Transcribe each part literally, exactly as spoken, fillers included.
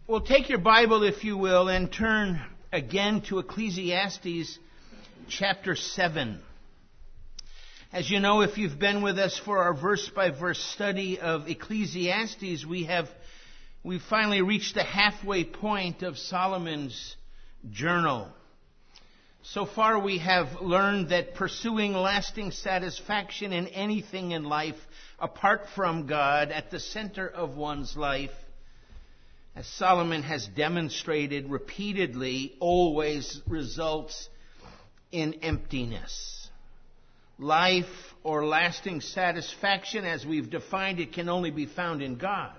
Well, take your Bible, if you will, and turn again to Ecclesiastes chapter seven. As you know, if you've been with us for our verse-by-verse study of Ecclesiastes, we have we've finally reached the halfway point of Solomon's journal. So far, we have learned that pursuing lasting satisfaction in anything in life apart from God at the center of one's life, as Solomon has demonstrated repeatedly, always results in emptiness. Life or lasting satisfaction, as we've defined it, can only be found in God.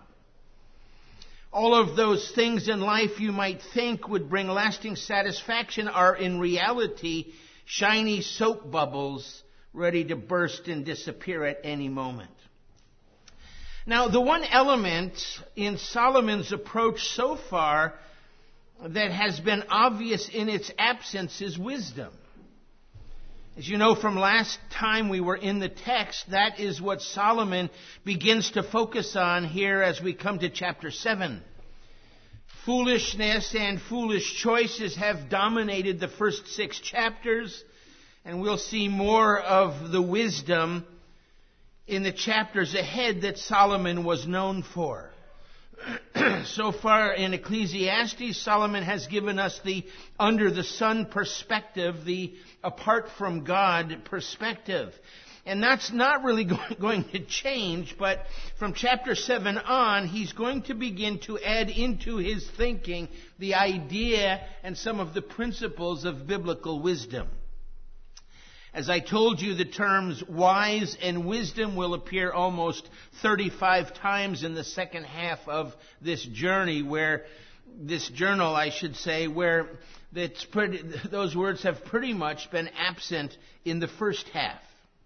All of those things in life you might think would bring lasting satisfaction are in reality shiny soap bubbles ready to burst and disappear at any moment. Now, the one element in Solomon's approach so far that has been obvious in its absence is wisdom. As you know from last time we were in the text, that is what Solomon begins to focus on here as we come to chapter seven. Foolishness and foolish choices have dominated the first six chapters, and we'll see more of the wisdom in the chapters ahead that Solomon was known for. So far in Ecclesiastes, Solomon has given us the under the sun perspective, the apart from God perspective. And that's not really going to change, but from chapter seven on, he's going to begin to add into his thinking the idea and some of the principles of biblical wisdom. As I told you, the terms wise and wisdom will appear almost thirty-five times in the second half of this journey, where this journal, I should say, where that's pretty, those words have pretty much been absent in the first half.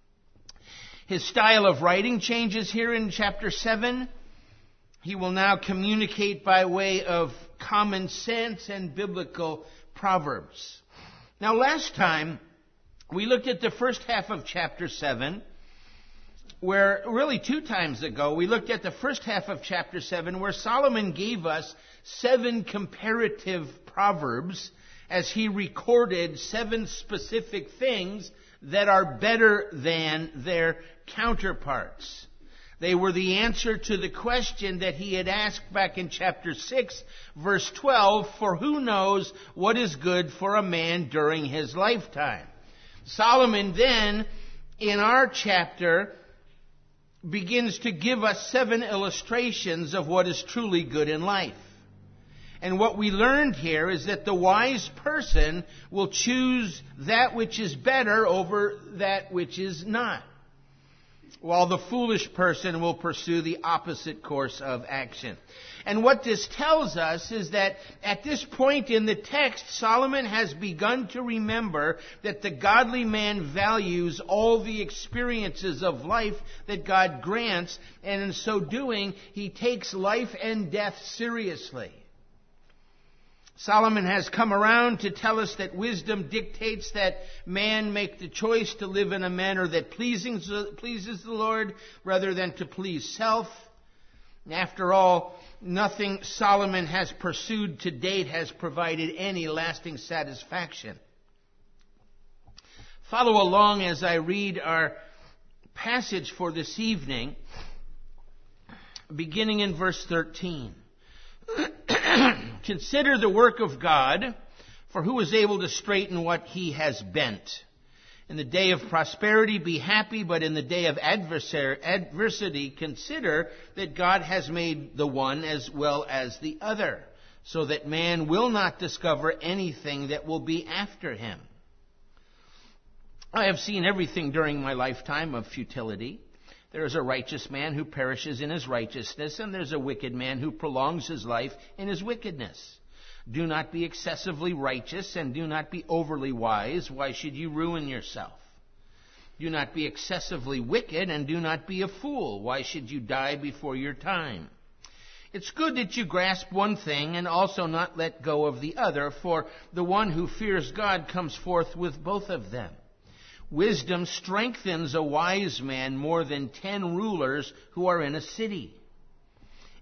His style of writing changes here in chapter seven. He will now communicate by way of common sense and biblical proverbs. Now, last time, we looked at the first half of chapter seven, where, really two times ago, we looked at the first half of chapter seven, where Solomon gave us seven comparative proverbs as he recorded seven specific things that are better than their counterparts. They were the answer to the question that he had asked back in chapter six, verse twelve, for who knows what is good for a man during his lifetime? Solomon then, in our chapter, begins to give us seven illustrations of what is truly good in life. And what we learned here is that the wise person will choose that which is better over that which is not, while the foolish person will pursue the opposite course of action. And what this tells us is that at this point in the text, Solomon has begun to remember that the godly man values all the experiences of life that God grants, and in so doing, he takes life and death seriously. Solomon has come around to tell us that wisdom dictates that man make the choice to live in a manner that pleases, pleases the Lord rather than to please self. After all, nothing Solomon has pursued to date has provided any lasting satisfaction. Follow along as I read our passage for this evening, beginning in verse thirteen. Consider the work of God, for who is able to straighten what he has bent? In the day of prosperity be happy, but in the day of adversity consider that God has made the one as well as the other, so that man will not discover anything that will be after him. I have seen everything during my lifetime of futility. There is a righteous man who perishes in his righteousness, and there's a wicked man who prolongs his life in his wickedness. Do not be excessively righteous, and do not be overly wise. Why should you ruin yourself? Do not be excessively wicked, and do not be a fool. Why should you die before your time? It's good that you grasp one thing and also not let go of the other, for the one who fears God comes forth with both of them. Wisdom strengthens a wise man more than ten rulers who are in a city.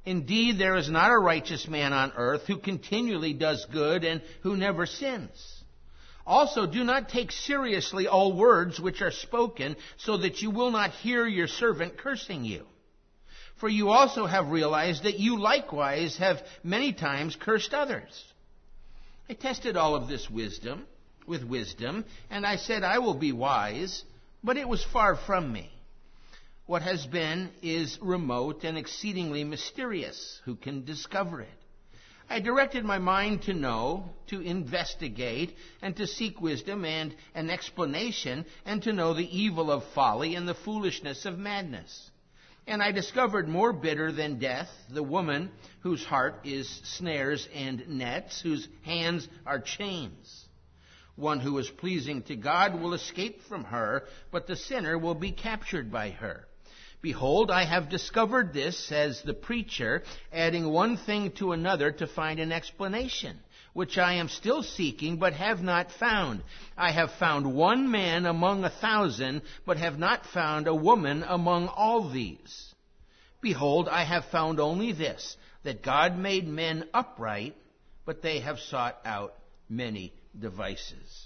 Indeed, there is not a righteous man on earth who continually does good and who never sins. Also, do not take seriously all words which are spoken, so that you will not hear your servant cursing you. For you also have realized that you likewise have many times cursed others. I tested all of this wisdom with wisdom, and I said, I will be wise, but it was far from me. What has been is remote and exceedingly mysterious. Who can discover it? I directed my mind to know, to investigate, and to seek wisdom and an explanation, and to know the evil of folly and the foolishness of madness. And I discovered more bitter than death the woman whose heart is snares and nets, whose hands are chains. One who is pleasing to God will escape from her, but the sinner will be captured by her. Behold, I have discovered this, says the preacher, adding one thing to another to find an explanation, which I am still seeking, but have not found. I have found one man among a thousand, but have not found a woman among all these. Behold, I have found only this, that God made men upright, but they have sought out many devices.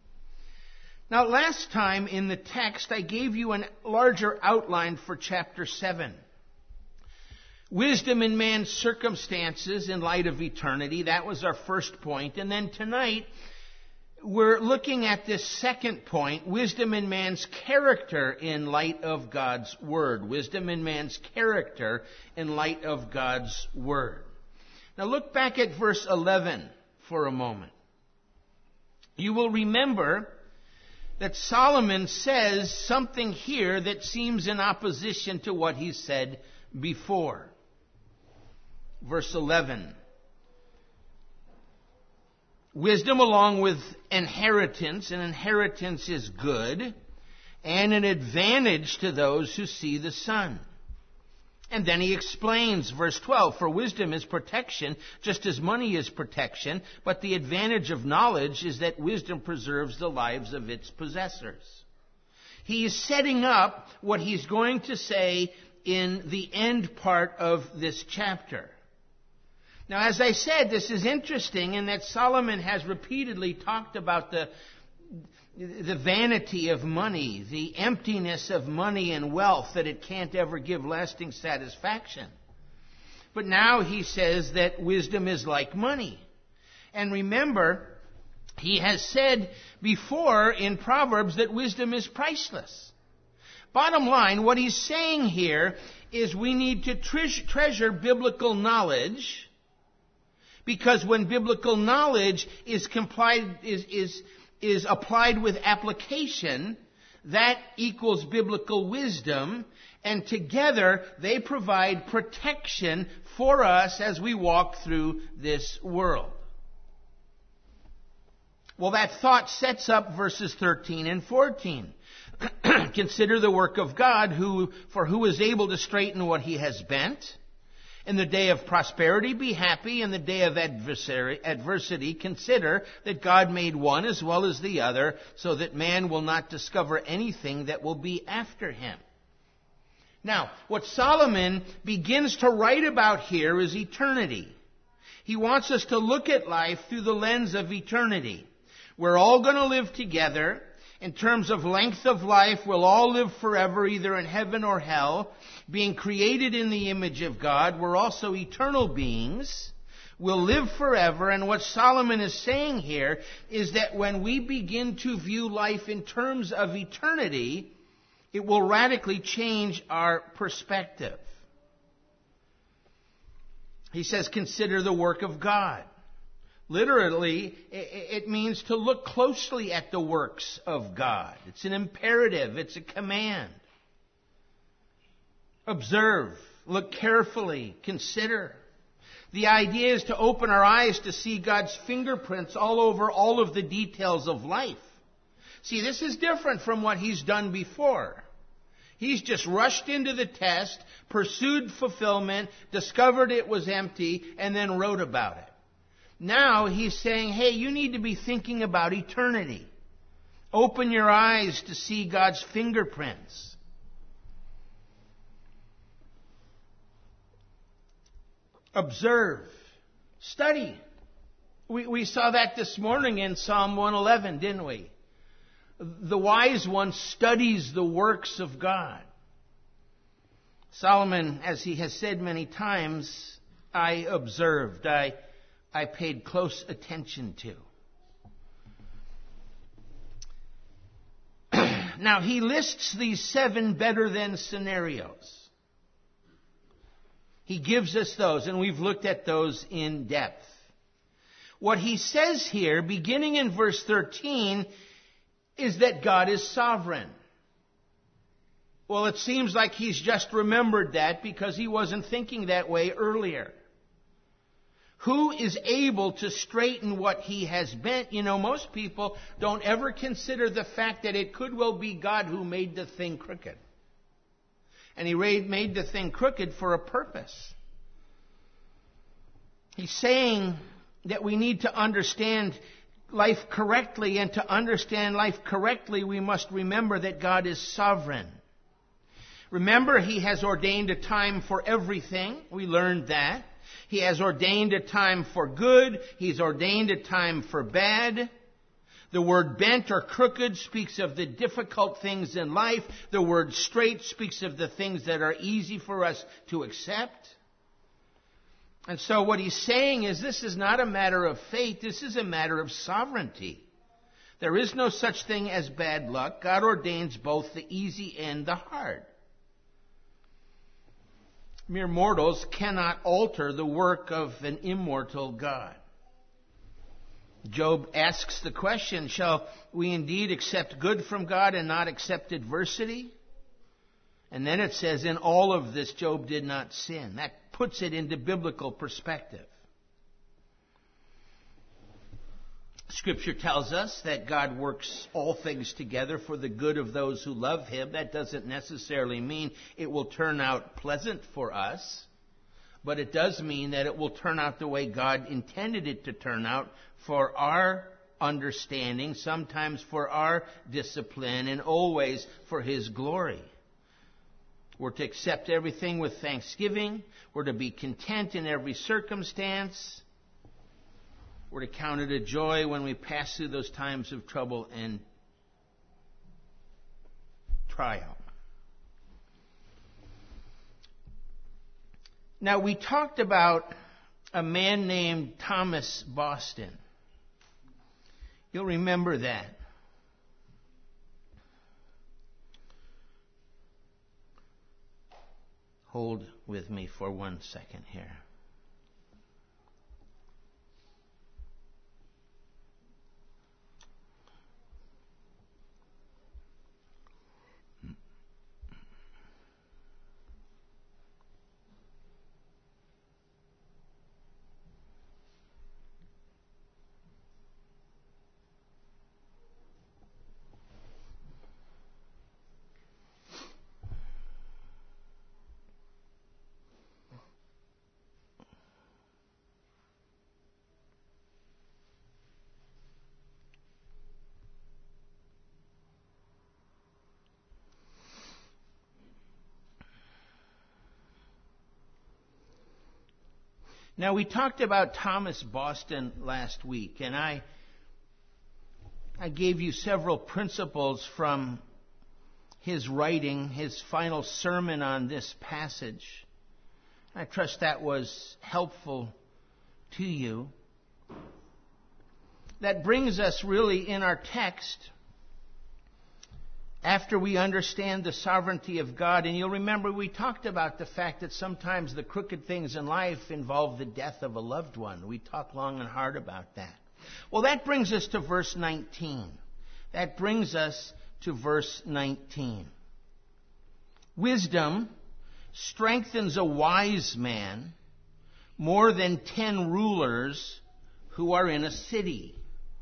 Now, last time in the text, I gave you a larger outline for chapter seven. Wisdom in man's circumstances in light of eternity. That was our first point. And then tonight, we're looking at this second point, wisdom in man's character in light of God's Word. Wisdom in man's character in light of God's Word. Now, look back at verse eleven for a moment. You will remember that Solomon says something here that seems in opposition to what he said before. Verse eleven. Wisdom along with inheritance, and inheritance is good, and an advantage to those who see the sun. And then he explains, verse twelve, for wisdom is protection, just as money is protection, but the advantage of knowledge is that wisdom preserves the lives of its possessors. He is setting up what he's going to say in the end part of this chapter. Now, as I said, this is interesting in that Solomon has repeatedly talked about the the vanity of money, the emptiness of money and wealth, that it can't ever give lasting satisfaction. But now he says that wisdom is like money. And remember, he has said before in Proverbs that wisdom is priceless. Bottom line, what he's saying here is we need to tre- treasure biblical knowledge, because when biblical knowledge is complied, is, is is applied with application, that equals biblical wisdom, and together they provide protection for us as we walk through this world. Well, that thought sets up verses thirteen and fourteen. Consider the work of God, who for who is able to straighten what he has bent. In the day of prosperity, be happy. In the day of adversary, adversity, consider that God made one as well as the other, so that man will not discover anything that will be after him. Now, what Solomon begins to write about here is eternity. He wants us to look at life through the lens of eternity. We're all going to live together. In terms of length of life, we'll all live forever, either in heaven or hell. Being created in the image of God, we're also eternal beings. We'll live forever. And what Solomon is saying here is that when we begin to view life in terms of eternity, it will radically change our perspective. He says, consider the work of God. Literally, it means to look closely at the works of God. It's an imperative. It's a command. Observe. Look carefully. Consider. The idea is to open our eyes to see God's fingerprints all over all of the details of life. See, this is different from what he's done before. He's just rushed into the test, pursued fulfillment, discovered it was empty, and then wrote about it. Now he's saying, hey, you need to be thinking about eternity. Open your eyes to see God's fingerprints. Observe. Study. We, we saw that this morning in Psalm one eleven, didn't we? The wise one studies the works of God. Solomon, as he has said many times, I observed, I, I paid close attention to. Now, he lists these seven better than scenarios. He gives us those, and we've looked at those in depth. What he says here, beginning in verse thirteen, is that God is sovereign. Well, it seems like he's just remembered that because he wasn't thinking that way earlier. Who is able to straighten what he has bent? You know, most people don't ever consider the fact that it could well be God who made the thing crooked. And he made the thing crooked for a purpose. He's saying that we need to understand life correctly, and to understand life correctly, we must remember that God is sovereign. Remember, he has ordained a time for everything. We learned that. He has ordained a time for good. He's ordained a time for bad. The word bent or crooked speaks of the difficult things in life. The word straight speaks of the things that are easy for us to accept. And so what he's saying is this is not a matter of fate. This is a matter of sovereignty. There is no such thing as bad luck. God ordains both the easy and the hard. Mere mortals cannot alter the work of an immortal God. Job asks the question, shall we indeed accept good from God and not accept adversity? And then it says, in all of this, Job did not sin. That puts it into biblical perspective. Scripture tells us that God works all things together for the good of those who love him. That doesn't necessarily mean it will turn out pleasant for us, but it does mean that it will turn out the way God intended it to turn out for our understanding, sometimes for our discipline, and always for his glory. We're to accept everything with thanksgiving. We're to be content in every circumstance. We're to count it a joy when we pass through those times of trouble and trial. Now, we talked about a man named Thomas Boston. You'll remember that. Hold with me for one second here. Now, we talked about Thomas Boston last week, and I, I gave you several principles from his writing, his final sermon on this passage. I trust that was helpful to you. That brings us really in our text, after we understand the sovereignty of God. And you'll remember we talked about the fact that sometimes the crooked things in life involve the death of a loved one. We talked long and hard about that. Well, that brings us to verse nineteen. That brings us to verse nineteen. Wisdom strengthens a wise man more than ten rulers who are in a city.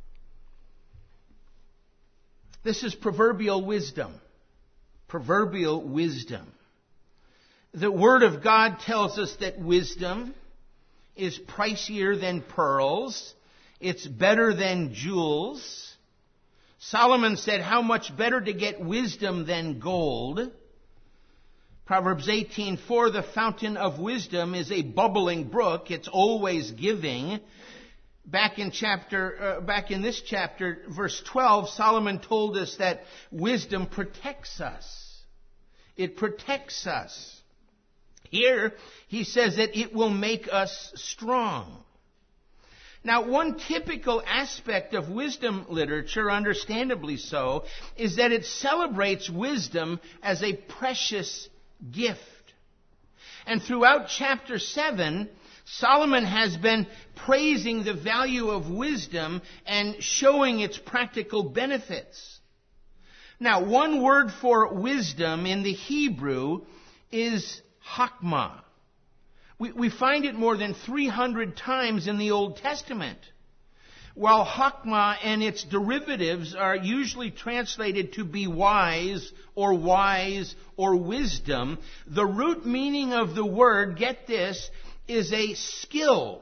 This is proverbial wisdom. Proverbial wisdom. The Word of God tells us that wisdom is pricier than pearls. It's better than jewels. Solomon said, how much better to get wisdom than gold. Proverbs eighteen four, the fountain of wisdom is a bubbling brook. It's always giving. Back in chapter, uh, back in this chapter, verse twelve, Solomon told us that wisdom protects us. It protects us. Here, he says that it will make us strong. Now, one typical aspect of wisdom literature, understandably so, is that it celebrates wisdom as a precious gift. And throughout chapter seven, Solomon has been praising the value of wisdom and showing its practical benefits. Now, one word for wisdom in the Hebrew is chokmah. We, we find it more than three hundred times in the Old Testament. While chokmah and its derivatives are usually translated to be wise or wise or wisdom, the root meaning of the word, get this, is a skill.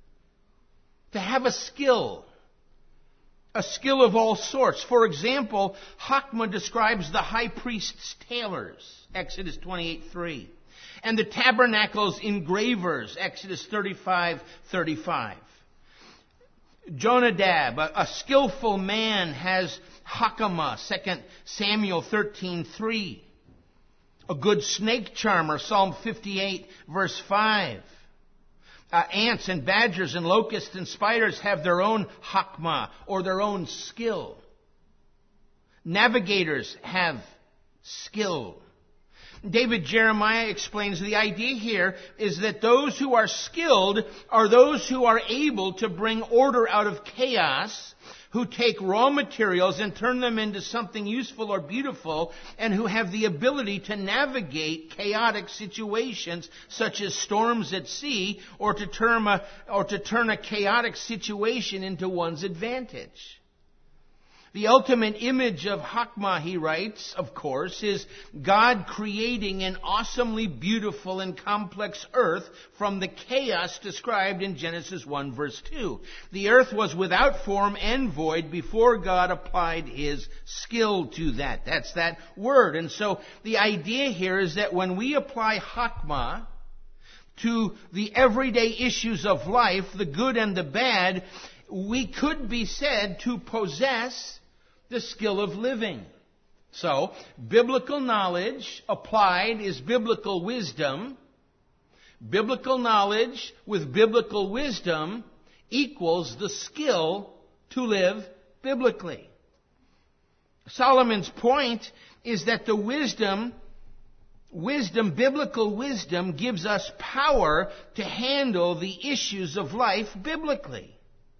To have a skill. A skill of all sorts. For example, chokmah describes the high priest's tailors, Exodus twenty-eight three. And the tabernacle's engravers, Exodus thirty-five thirty-five. Jonadab, a, a skillful man, has chokmah, Second Samuel thirteen three. A good snake charmer, Psalm fifty-eight, verse five. Uh, ants and badgers and locusts and spiders have their own chokmah, or their own skill. Navigators have skill. David Jeremiah explains the idea here is that those who are skilled are those who are able to bring order out of chaos, who take raw materials and turn them into something useful or beautiful, and who have the ability to navigate chaotic situations such as storms at sea, or to turn a, or to turn a chaotic situation into one's advantage. The ultimate image of chokmah, he writes, of course, is God creating an awesomely beautiful and complex earth from the chaos described in Genesis one verse two. The earth was without form and void before God applied his skill to that. That's that word. And so the idea here is that when we apply chokmah to the everyday issues of life, the good and the bad, we could be said to possess the skill of living. So, biblical knowledge applied is biblical wisdom. Biblical knowledge with biblical wisdom equals the skill to live biblically. Solomon's point is that the wisdom, wisdom, biblical wisdom gives us power to handle the issues of life biblically.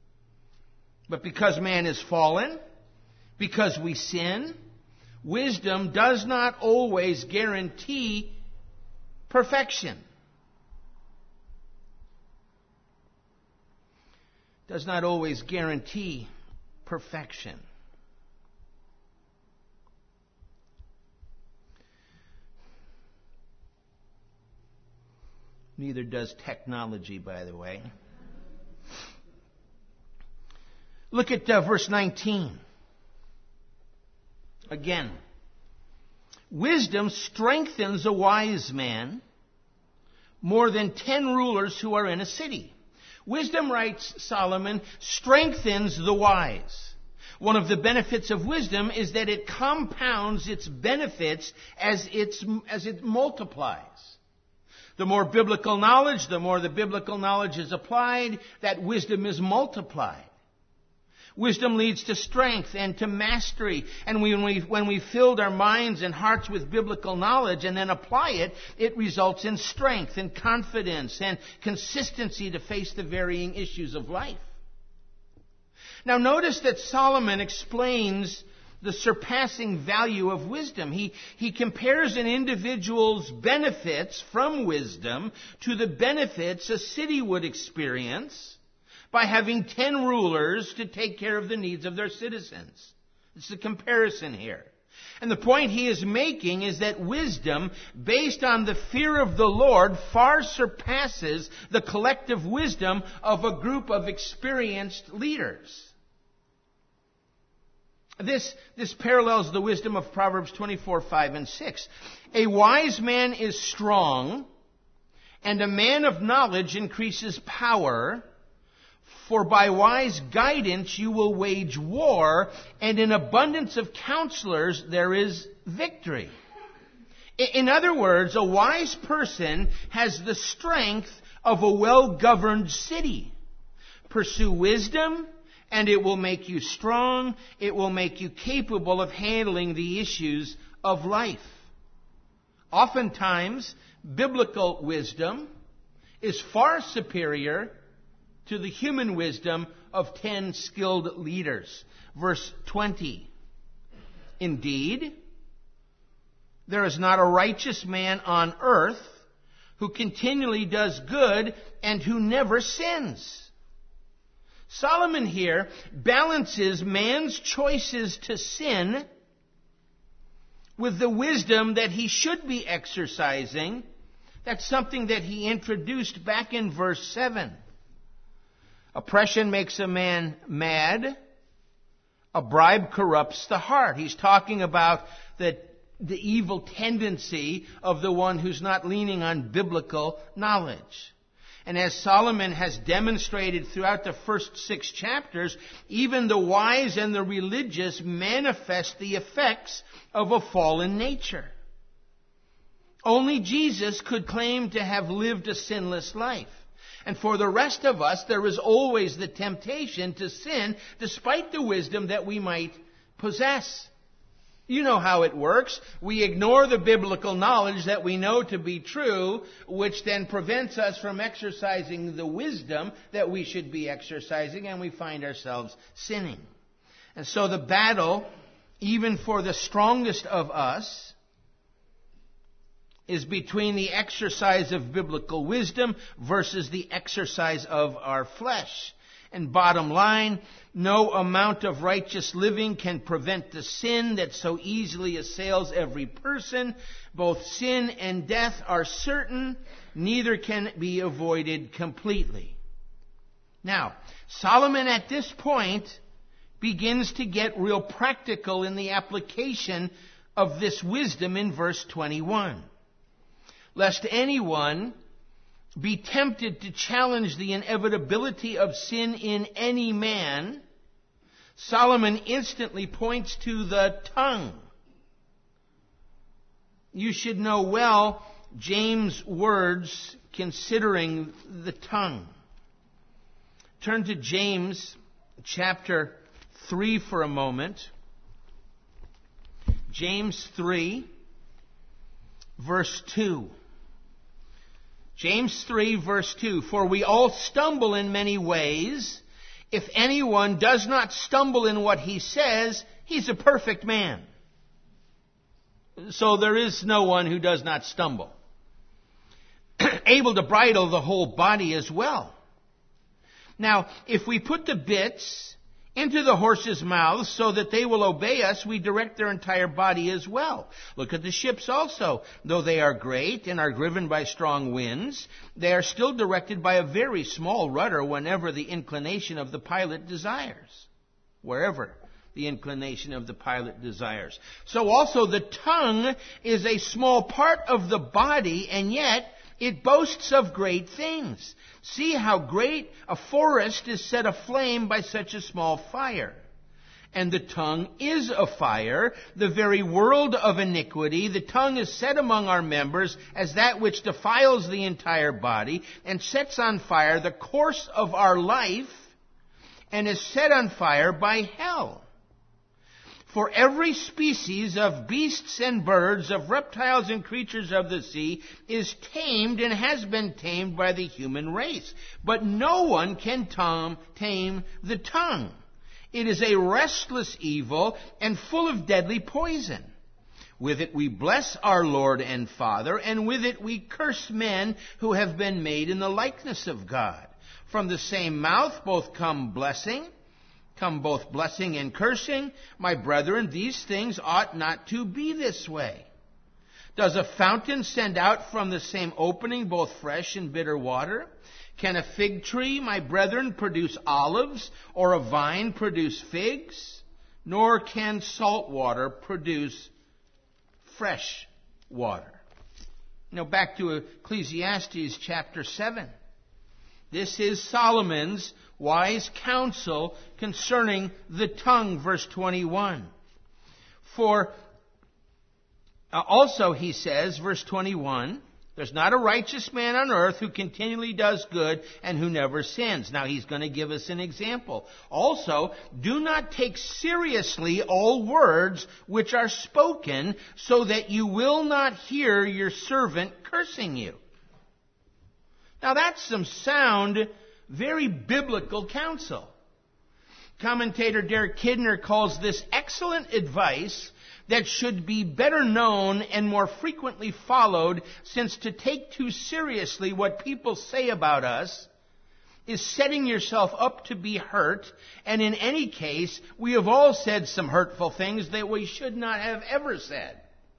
But because man is fallen, because we sin, wisdom does not always guarantee perfection. Does not always guarantee perfection. Neither does technology, by the way. Look at uh, verse nineteen. Again, wisdom strengthens a wise man more than ten rulers who are in a city. Wisdom, writes Solomon, strengthens the wise. One of the benefits of wisdom is that it compounds its benefits as, it's, as it multiplies. The more biblical knowledge, the more the biblical knowledge is applied, that wisdom is multiplied. Wisdom leads to strength and to mastery. And when we, when we filled our minds and hearts with biblical knowledge and then apply it, it results in strength and confidence and consistency to face the varying issues of life. Now notice that Solomon explains the surpassing value of wisdom. He, he compares an individual's benefits from wisdom to the benefits a city would experience by having ten rulers to take care of the needs of their citizens. It's a comparison here. And the point he is making is that wisdom, based on the fear of the Lord, far surpasses the collective wisdom of a group of experienced leaders. This, this parallels the wisdom of Proverbs twenty-four, five and six. A wise man is strong, and a man of knowledge increases power. For by wise guidance you will wage war, and in abundance of counselors there is victory. In other words, a wise person has the strength of a well-governed city. Pursue wisdom, and it will make you strong. It will make you capable of handling the issues of life. Oftentimes, biblical wisdom is far superior to the human wisdom of ten skilled leaders. Verse twenty. Indeed, there is not a righteous man on earth who continually does good and who never sins. Solomon here balances man's choices to sin with the wisdom that he should be exercising. That's something that he introduced back in verse seven. Oppression makes a man mad. A bribe corrupts the heart. He's talking about the, the evil tendency of the one who's not leaning on biblical knowledge. And as Solomon has demonstrated throughout the first six chapters, even the wise and the religious manifest the effects of a fallen nature. Only Jesus could claim to have lived a sinless life. And for the rest of us, there is always the temptation to sin despite the wisdom that we might possess. You know how it works. We ignore the biblical knowledge that we know to be true, which then prevents us from exercising the wisdom that we should be exercising, and we find ourselves sinning. And so the battle, even for the strongest of us, is between the exercise of biblical wisdom versus the exercise of our flesh. And bottom line, no amount of righteous living can prevent the sin that so easily assails every person. Both sin and death are certain, neither can be avoided completely. Now, Solomon at this point begins to get real practical in the application of this wisdom in verse twenty-one. Lest anyone be tempted to challenge the inevitability of sin in any man, Solomon instantly points to the tongue. You should know well James' words considering the tongue. Turn to James chapter three for a moment. James three, verse two. James three, verse two, for we all stumble in many ways. If anyone does not stumble in what he says, he's a perfect man. So there is no one who does not stumble. Able to bridle the whole body as well. Now, if we put the bits into the horses' mouths so that they will obey us, we direct their entire body as well. Look at the ships also. Though they are great and are driven by strong winds, they are still directed by a very small rudder whenever the inclination of the pilot desires. Wherever the inclination of the pilot desires. So also the tongue is a small part of the body, and yet it boasts of great things. See how great a forest is set aflame by such a small fire. And the tongue is a fire, the very world of iniquity. The tongue is set among our members as that which defiles the entire body and sets on fire the course of our life and is set on fire by hell. For every species of beasts and birds, of reptiles and creatures of the sea, is tamed and has been tamed by the human race. But no one can tom- tame the tongue. It is a restless evil and full of deadly poison. With it we bless our Lord and Father, and with it we curse men who have been made in the likeness of God. From the same mouth both come blessing, come both blessing and cursing. My brethren, these things ought not to be this way. Does a fountain send out from the same opening both fresh and bitter water? Can a fig tree, my brethren, produce olives, or a vine produce figs? nor can salt water produce fresh water. Now back to Ecclesiastes chapter seven. This is Solomon's wise counsel concerning the tongue, verse twenty-one. For uh, also he says, verse twenty-one, there's not a righteous man on earth who continually does good and who never sins. Now he's going to give us an example. Also, do not take seriously all words which are spoken, so that you will not hear your servant cursing you. Now that's some sound, very biblical counsel. Commentator Derek Kidner calls this excellent advice that should be better known and more frequently followed, since to take too seriously what people say about us is setting yourself up to be hurt, and in any case, we have all said some hurtful things that we should not have ever said.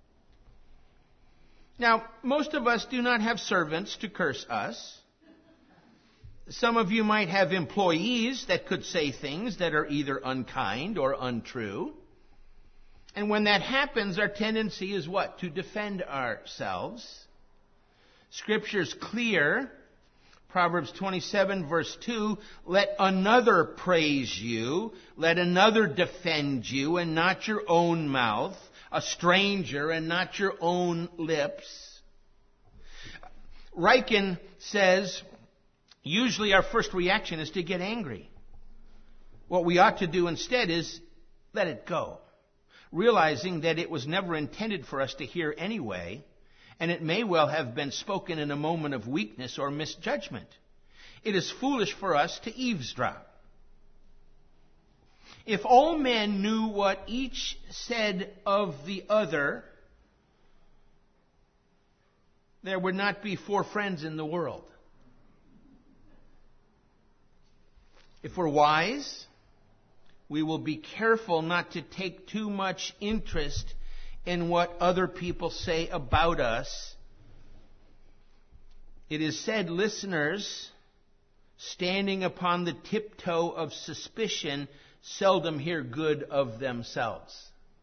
Now, most of us do not have servants to curse us. Some of you might have employees that could say things that are either unkind or untrue. And when that happens, our tendency is what? To defend ourselves. Scripture's clear. Proverbs twenty-seven verse two, let another praise you, let another defend you, and not your own mouth, a stranger and not your own lips. Ryken says, usually our first reaction is to get angry. What we ought to do instead is let it go, realizing that it was never intended for us to hear anyway, and it may well have been spoken in a moment of weakness or misjudgment. It is foolish for us to eavesdrop. If all men knew what each said of the other, there would not be four friends in the world. If we're wise, we will be careful not to take too much interest in what other people say about us. It is said, listeners, standing upon the tiptoe of suspicion, seldom hear good of themselves.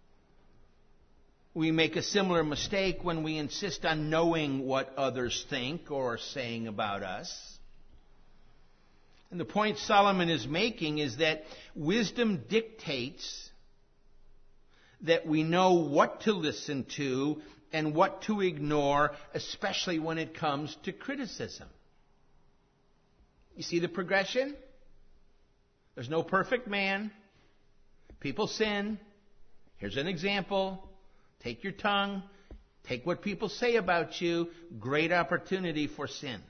We make a similar mistake when we insist on knowing what others think or are saying about us. And the point Solomon is making is that wisdom dictates that we know what to listen to and what to ignore, especially when it comes to criticism. You see the progression? There's no perfect man. People sin. Here's an example. Take your tongue. Take what people say about you. Great opportunity for sin.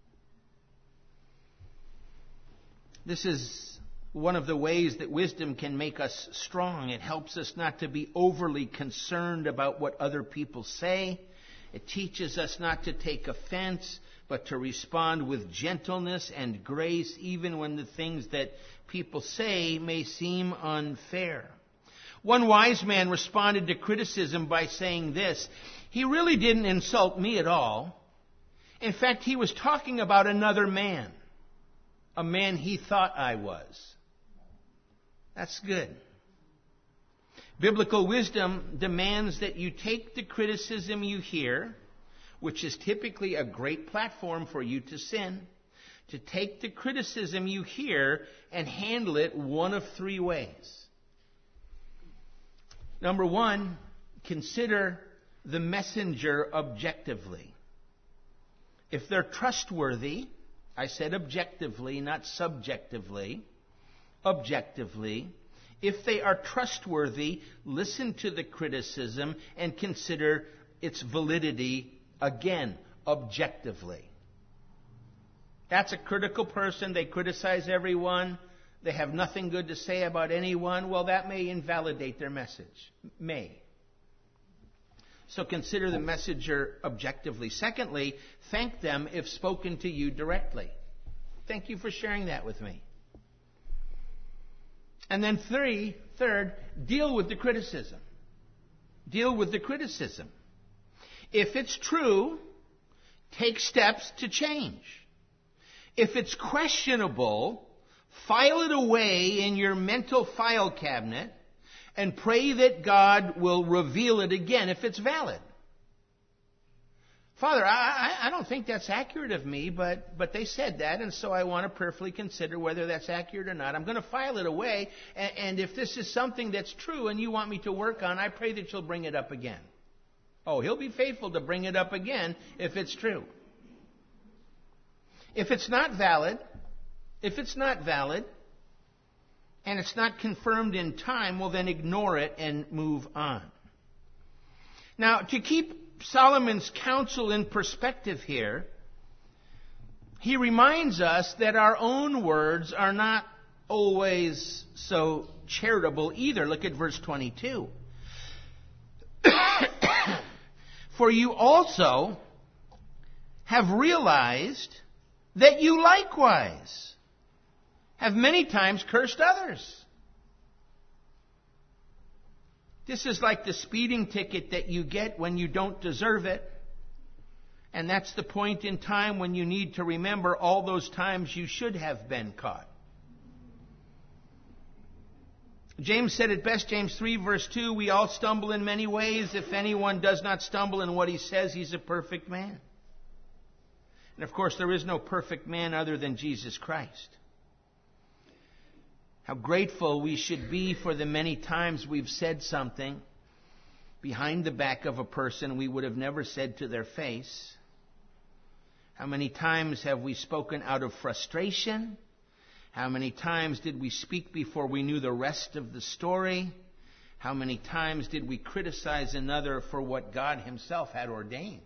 This is one of the ways that wisdom can make us strong. It helps us not to be overly concerned about what other people say. It teaches us not to take offense, but to respond with gentleness and grace, even when the things that people say may seem unfair. One wise man responded to criticism by saying this: he really didn't insult me at all. In fact, he was talking about another man. A man he thought I was. That's good. Biblical wisdom demands that you take the criticism you hear, which is typically a great platform for you to sin, to take the criticism you hear and handle it one of three ways. Number one, consider the messenger objectively. If they're trustworthy, I said objectively, not subjectively. Objectively. If they are trustworthy, listen to the criticism and consider its validity, again, objectively. That's a critical person. They criticize everyone. They have nothing good to say about anyone. Well, that may invalidate their message. May. So consider the messenger objectively. Secondly, thank them if spoken to you directly. Thank you for sharing that with me. And then three, third, deal with the criticism. Deal with the criticism. If it's true, take steps to change. If it's questionable, file it away in your mental file cabinet and pray that God will reveal it again if it's valid. Father, I, I don't think that's accurate of me, but, but they said that, and so I want to prayerfully consider whether that's accurate or not. I'm going to file it away, and, and if this is something that's true and you want me to work on, I pray that you'll bring it up again. Oh, he'll be faithful to bring it up again if it's true. If it's not valid, if it's not valid, and it's not confirmed in time, well then ignore it and move on. Now, to keep Solomon's counsel in perspective here, he reminds us that our own words are not always so charitable either. Look at verse twenty-two. For you also have realized that you likewise have many times cursed others. This is like the speeding ticket that you get when you don't deserve it. And that's the point in time when you need to remember all those times you should have been caught. James said it best, James three verse two, we all stumble in many ways. If anyone does not stumble in what he says, he's a perfect man. And of course, there is no perfect man other than Jesus Christ. How grateful we should be for the many times we've said something behind the back of a person we would have never said to their face. How many times have we spoken out of frustration? How many times did we speak before we knew the rest of the story? How many times did we criticize another for what God himself had ordained?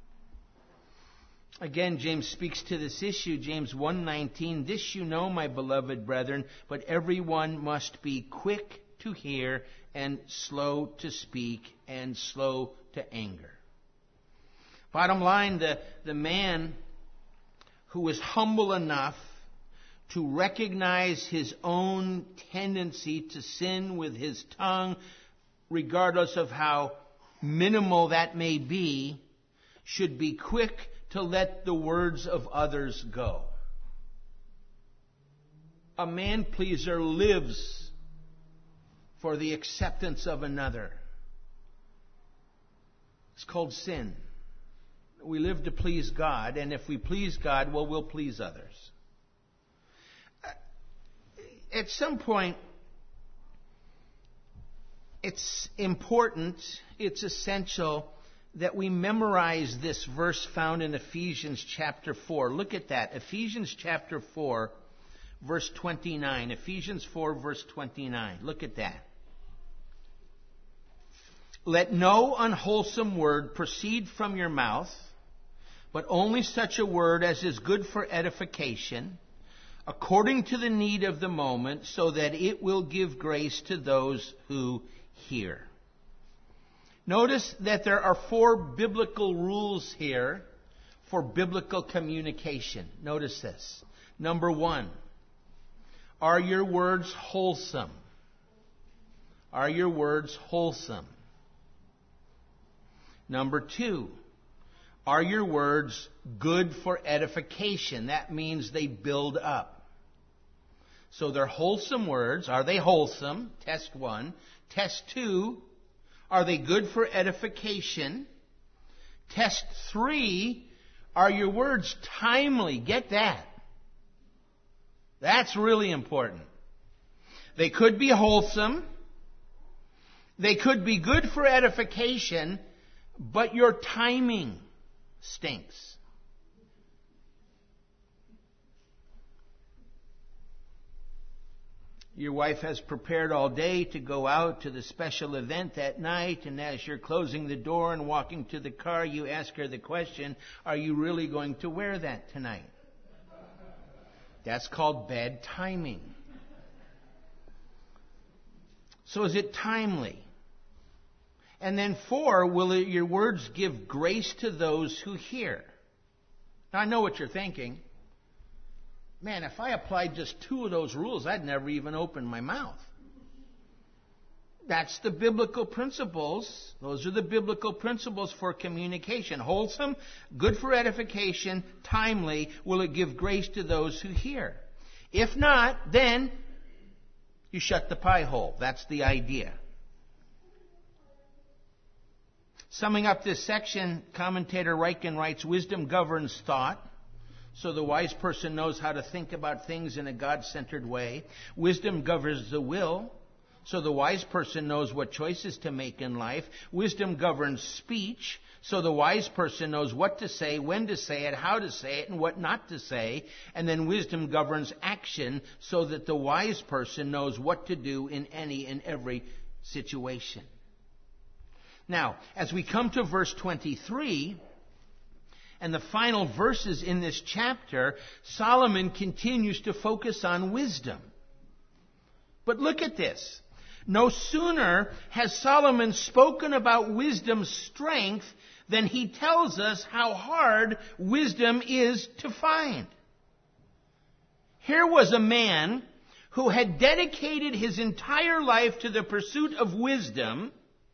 Again, James speaks to this issue, James one nineteen, this you know, my beloved brethren, but everyone must be quick to hear and slow to speak and slow to anger. Bottom line, the, the man who is humble enough to recognize his own tendency to sin with his tongue, regardless of how minimal that may be, should be quick to let the words of others go. A man-pleaser lives for the acceptance of another. It's called sin. We live to please God, and if we please God, well, we'll please others. At some point, it's important, it's essential that we memorize this verse found in Ephesians chapter four. Look at that. Ephesians chapter four, verse twenty-nine. Ephesians four, verse twenty-nine. Look at that. Let no unwholesome word proceed from your mouth, but only such a word as is good for edification, according to the need of the moment, so that it will give grace to those who hear. Notice that there are four biblical rules here for biblical communication. Notice this. Number one, are your words wholesome? Are your words wholesome? Number two, are your words good for edification? That means they build up. So they're wholesome words. Are they wholesome? Test one. Test two, are they good for edification? Test three, are your words timely? Get that. That's really important. They could be wholesome. They could be good for edification, but your timing stinks. Your wife has prepared all day to go out to the special event that night, and as you're closing the door and walking to the car, you ask her the question, are you really going to wear that tonight? That's called bad timing. So is it timely? And then four, will your words give grace to those who hear? Now I know what you're thinking. Man, if I applied just two of those rules, I'd never even open my mouth. That's the biblical principles. Those are the biblical principles for communication. Wholesome, good for edification, timely. Will it give grace to those who hear? If not, then you shut the pie hole. That's the idea. Summing up this section, commentator Ryken writes, wisdom governs thought, so the wise person knows how to think about things in a God-centered way. Wisdom governs the will, so the wise person knows what choices to make in life. Wisdom governs speech, so the wise person knows what to say, when to say it, how to say it, and what not to say. And then wisdom governs action, so that the wise person knows what to do in any and every situation. Now, as we come to verse twenty-three, and the final verses in this chapter, Solomon continues to focus on wisdom. But look at this. No sooner has Solomon spoken about wisdom's strength than he tells us how hard wisdom is to find. Here was a man who had dedicated his entire life to the pursuit of wisdom,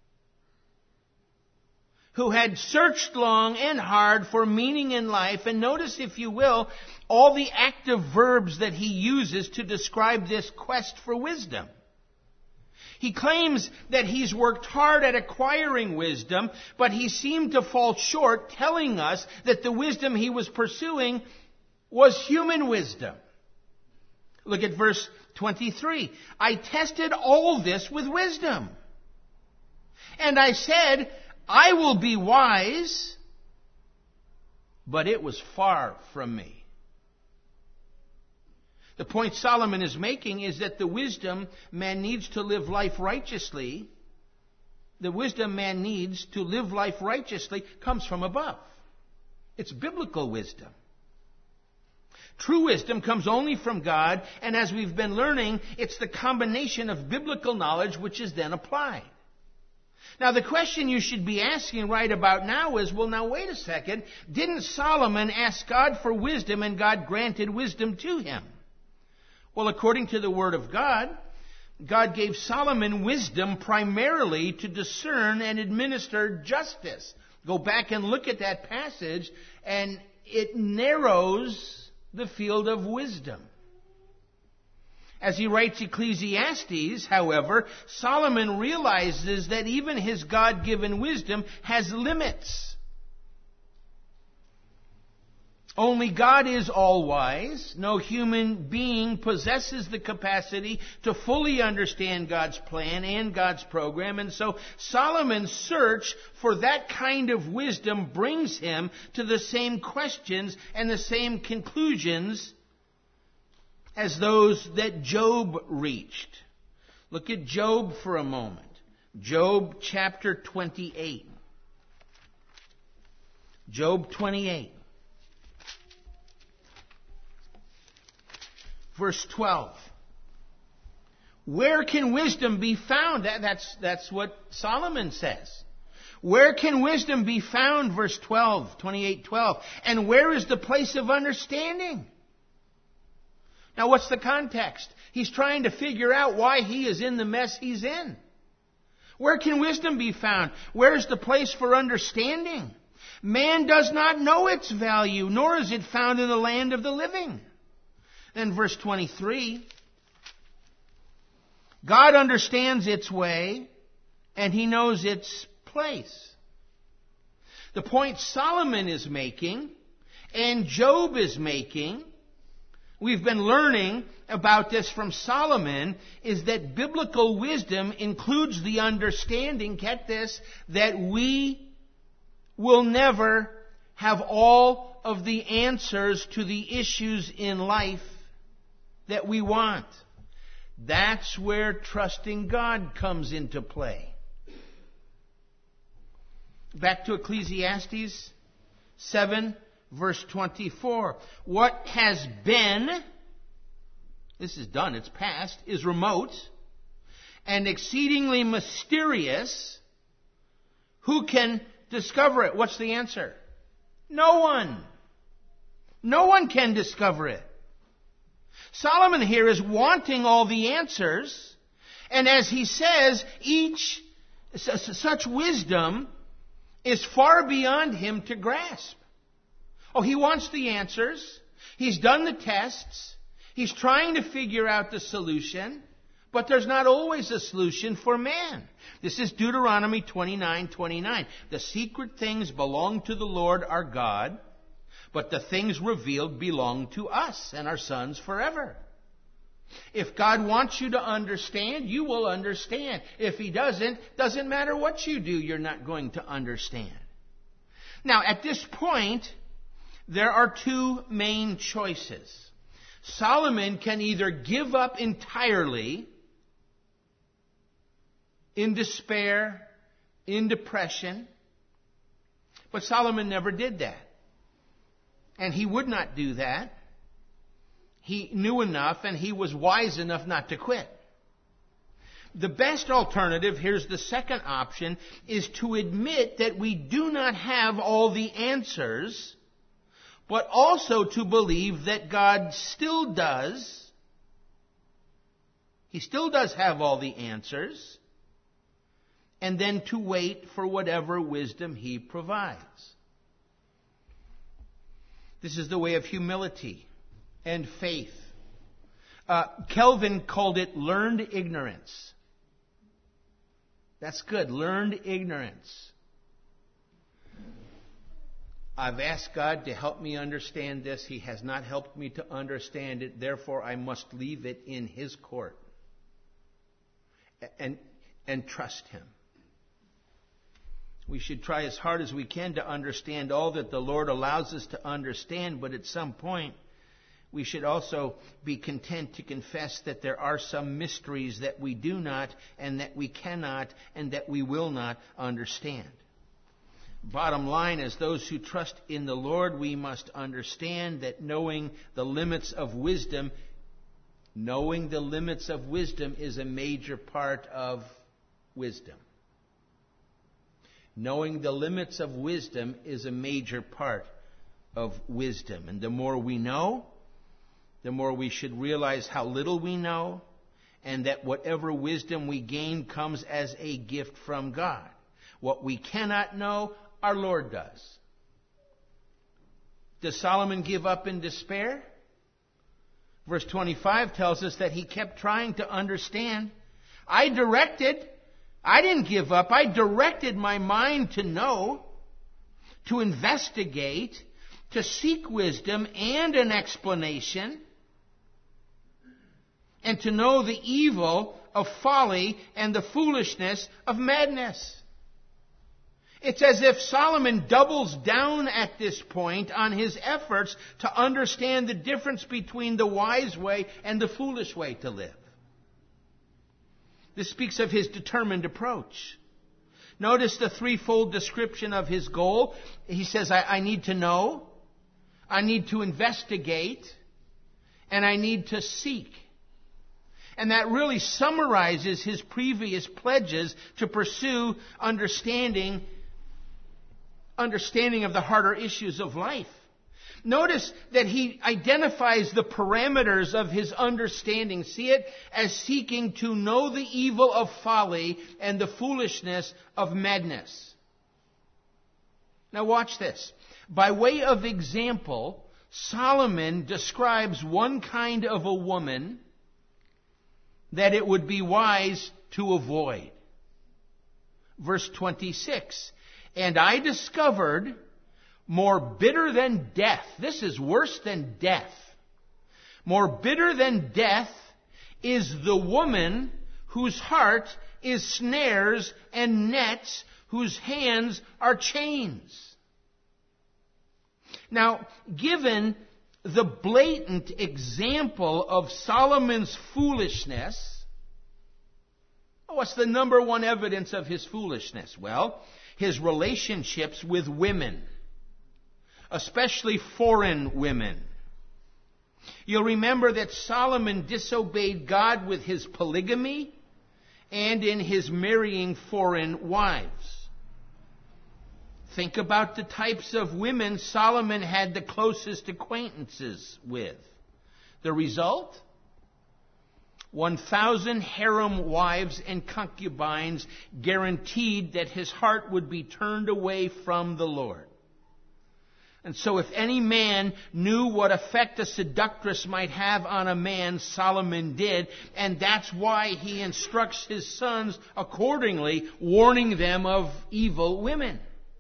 who had searched long and hard for meaning in life. And notice, if you will, all the active verbs that he uses to describe this quest for wisdom. He claims that he's worked hard at acquiring wisdom, but he seemed to fall short, telling us that the wisdom he was pursuing was human wisdom. Look at verse twenty-three. I tested all this with wisdom, and I said, I will be wise, but it was far from me. The point Solomon is making is that the wisdom man needs to live life righteously, the wisdom man needs to live life righteously comes from above. It's biblical wisdom. True wisdom comes only from God, and as we've been learning, it's the combination of biblical knowledge which is then applied. Now, the question you should be asking right about now is, well, now wait a second. Didn't Solomon ask God for wisdom and God granted wisdom to him? Well, according to the Word of God, God gave Solomon wisdom primarily to discern and administer justice. Go back and look at that passage, and it narrows the field of wisdom. As he writes Ecclesiastes, however, Solomon realizes that even his God-given wisdom has limits. Only God is all-wise. No human being possesses the capacity to fully understand God's plan and God's program. And so Solomon's search for that kind of wisdom brings him to the same questions and the same conclusions as those that Job reached. Look at Job for a moment. Job chapter twenty-eight. Job twenty-eight. Verse twelve. Where can wisdom be found? That, that's, that's what Solomon says. Where can wisdom be found? Verse twelve, twenty-eight twelve. And where is the place of understanding? Now, what's the context? He's trying to figure out why he is in the mess he's in. Where can wisdom be found? Where is the place for understanding? Man does not know its value, nor is it found in the land of the living. Then verse twenty-three. God understands its way, and he knows its place. The point Solomon is making, and Job is making, we've been learning about this from Solomon, is that biblical wisdom includes the understanding, get this, that we will never have all of the answers to the issues in life that we want. That's where trusting God comes into play. Back to Ecclesiastes seven, verse twenty-four. What has been, this is done, it's past, is remote and exceedingly mysterious. Who can discover it? What's the answer? No one. No one can discover it. Solomon here is wanting all the answers, and as he says, each such wisdom is far beyond him to grasp. Oh, he wants the answers. He's done the tests. He's trying to figure out the solution, But there's not always a solution for man. This is Deuteronomy twenty-nine twenty-nine. The secret things belong to the Lord our God, but the things revealed belong to us and our sons forever. If God wants you to understand, you will understand. If He doesn't, doesn't matter what you do, you're not going to understand. Now, at this point, there are two main choices. Solomon can either give up entirely in despair, in depression, but Solomon never did that. And he would not do that. He knew enough and he was wise enough not to quit. The best alternative, here's the second option, is to admit that we do not have all the answers, but also to believe that God still does. He still does have all the answers, and then to wait for whatever wisdom He provides. This is the way of humility and faith. Uh, Calvin called it learned ignorance. That's good, learned ignorance. I've asked God to help me understand this. He has not helped me to understand it. Therefore, I must leave it in His court and, and trust Him. We should try as hard as we can to understand all that the Lord allows us to understand, but at some point, we should also be content to confess that there are some mysteries that we do not, and that we cannot, and that we will not understand. Bottom line, as those who trust in the Lord, we must understand that knowing the limits of wisdom, knowing the limits of wisdom is a major part of wisdom. Knowing the limits of wisdom is a major part of wisdom. And the more we know, the more we should realize how little we know, and that whatever wisdom we gain comes as a gift from God. What we cannot know, our Lord does. Does Solomon give up in despair? Verse twenty-five tells us that he kept trying to understand. I directed, I didn't give up, I directed my mind to know, to investigate, to seek wisdom and an explanation, and to know the evil of folly and the foolishness of madness. It's as if Solomon doubles down at this point on his efforts to understand the difference between the wise way and the foolish way to live. This speaks of his determined approach. Notice the threefold description of his goal. He says, I, I need to know, I need to investigate, and I need to seek. And that really summarizes his previous pledges to pursue understanding, understanding of the harder issues of life. Notice that he identifies the parameters of his understanding. See it as seeking to know the evil of folly and the foolishness of madness. Now watch this. By way of example, Solomon describes one kind of a woman that it would be wise to avoid. Verse twenty-six. And I discovered more bitter than death. This is worse than death. More bitter than death is the woman whose heart is snares and nets, whose hands are chains. Now, given the blatant example of Solomon's foolishness, what's the number one evidence of his foolishness? Well, his relationships with women, especially foreign women. You'll remember that Solomon disobeyed God with his polygamy and in his marrying foreign wives. Think about the types of women Solomon had the closest acquaintances with. The result? one thousand harem wives and concubines guaranteed that his heart would be turned away from the Lord. And so if any man knew what effect a seductress might have on a man, Solomon did, and that's why he instructs his sons accordingly, warning them of evil women.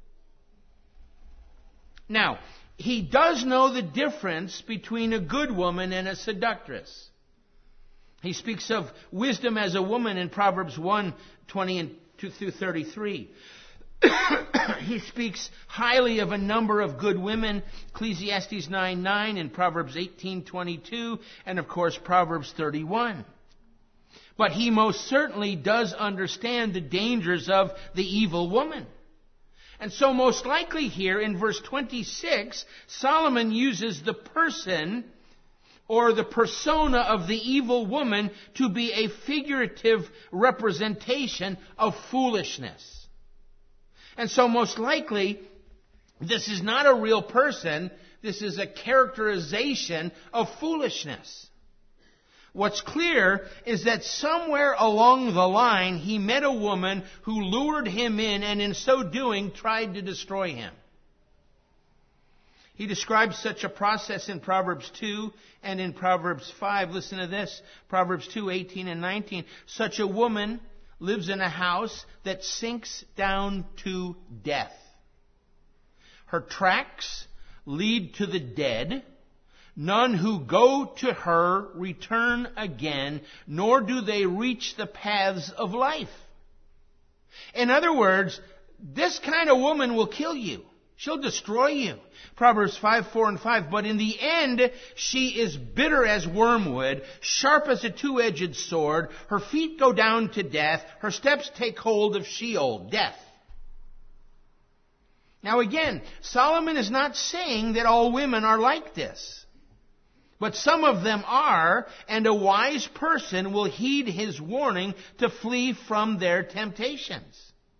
Now, he does know the difference between a good woman and a seductress. He speaks of wisdom as a woman in Proverbs one, twenty and two through thirty-three. He speaks highly of a number of good women, Ecclesiastes nine nine and Proverbs eighteen twenty-two, and of course Proverbs thirty-one. But he most certainly does understand the dangers of the evil woman. And so most likely here in verse twenty-six, Solomon uses the person or the persona of the evil woman to be a figurative representation of foolishness. And so most likely, this is not a real person, this is a characterization of foolishness. What's clear is that somewhere along the line, he met a woman who lured him in and in so doing tried to destroy him. He describes such a process in Proverbs two and in Proverbs five. Listen to this. Proverbs two, eighteen and nineteen. Such a woman lives in a house that sinks down to death. Her tracks lead to the dead. None who go to her return again, nor do they reach the paths of life. In other words, this kind of woman will kill you. She'll destroy you. Proverbs five, four and five. But in the end, she is bitter as wormwood, sharp as a two-edged sword. Her feet go down to death. Her steps take hold of Sheol, death. Now again, Solomon is not saying that all women are like this. But some of them are, and a wise person will heed his warning to flee from their temptations.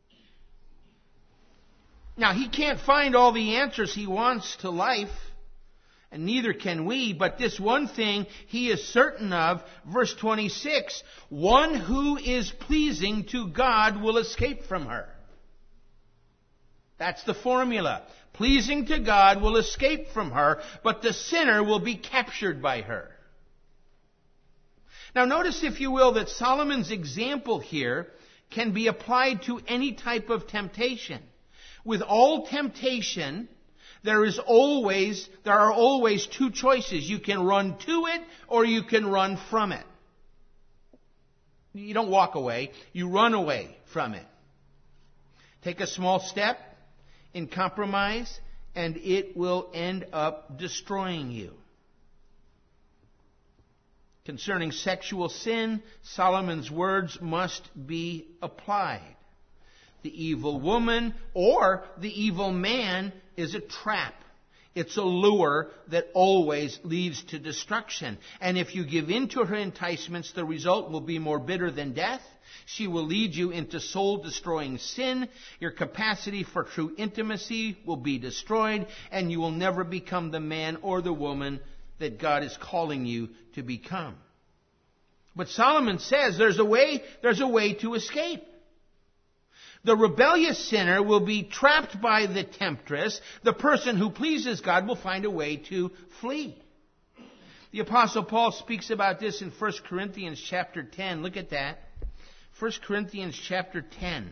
Now, he can't find all the answers he wants to life, and neither can we, but this one thing he is certain of, verse twenty-six, one who is pleasing to God will escape from her. That's the formula. Pleasing to God will escape from her, but the sinner will be captured by her. Now notice, if you will, that Solomon's example here can be applied to any type of temptation. With all temptation, there is always, there are always two choices. You can run to it or you can run from it. You don't walk away, you run away from it. Take a small step in compromise, and it will end up destroying you. Concerning sexual sin, Solomon's words must be applied. The evil woman or the evil man is a trap. It's a lure that always leads to destruction. And if you give in to her enticements, the result will be more bitter than death. She will lead you into soul-destroying sin. Your capacity for true intimacy will be destroyed, and you will never become the man or the woman that God is calling you to become. But Solomon says there's a way, there's a way to escape. The rebellious sinner will be trapped by the temptress. The person who pleases God will find a way to flee. The Apostle Paul speaks about this in First Corinthians chapter ten. Look at that. First Corinthians chapter ten.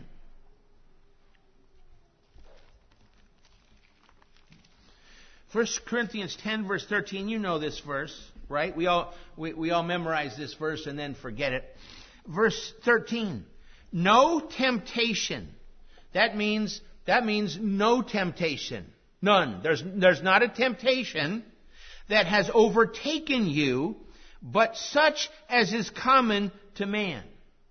First Corinthians ten verse thirteen. You know this verse, right? We all, we, we all memorize this verse and then forget it. Verse thirteen. No temptation. That means, that means no temptation. None. There's, there's not a temptation that has overtaken you, but such as is common to man.